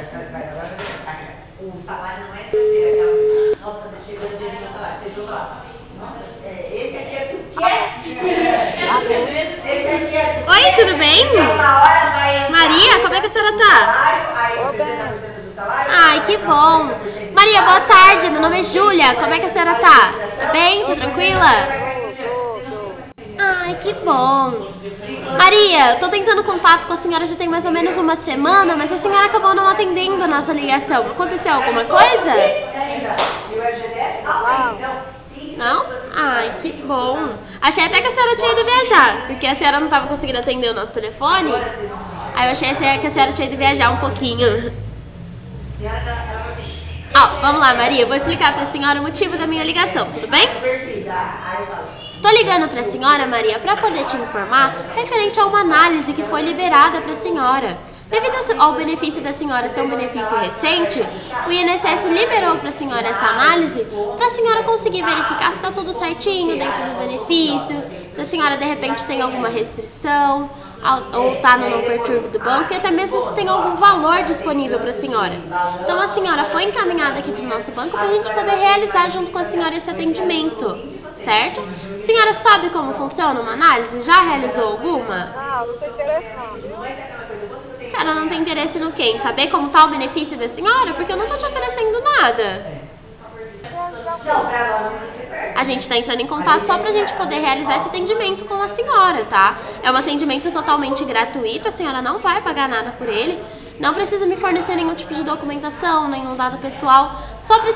O salário não é aquela. Nossa, chegou o dia do meu salário. Você viu lá? Nossa, esse aqui é do quê? Esse aqui é do Oi, tudo bem? Maria, como é que a senhora tá? Ai, que bom. Maria, boa tarde. Meu nome é Júlia. Como é que a senhora tá? Tá bem? Tá tranquila? Ai, que bom. Maria, eu tô tentando contato com a senhora já tem mais ou menos uma semana, mas a senhora acabou não atendendo a nossa ligação. Aconteceu alguma coisa? Não? Ai, que bom. Achei até que a senhora tinha ido viajar, porque a senhora não tava conseguindo atender o nosso telefone. Aí eu achei que a senhora tinha ido viajar um pouquinho. Vamos lá, Maria, eu vou explicar pra senhora o motivo da minha ligação, tudo bem? Tô ligando pra senhora, Maria, pra poder te informar referente a uma análise que foi liberada pra senhora. Devido ao benefício da senhora ser um benefício recente, o INSS liberou para a senhora essa análise para a senhora conseguir verificar se está tudo certinho dentro do benefício, se a senhora de repente tem alguma restrição ou está no não perturbe do banco e até mesmo se tem algum valor disponível para a senhora. Então a senhora foi encaminhada aqui para o nosso banco para a gente poder realizar junto com a senhora esse atendimento, certo? A senhora sabe como funciona uma análise? Já realizou alguma? Não tem interesse não. A senhora não tem interesse no quê? Em saber como está o benefício da senhora? Porque eu não estou te oferecendo nada. A gente está entrando em contato só para a gente poder realizar esse atendimento com a senhora, tá? É um atendimento totalmente gratuito, a senhora não vai pagar nada por ele. Não precisa me fornecer nenhum tipo de documentação, nenhum dado pessoal. Só precisa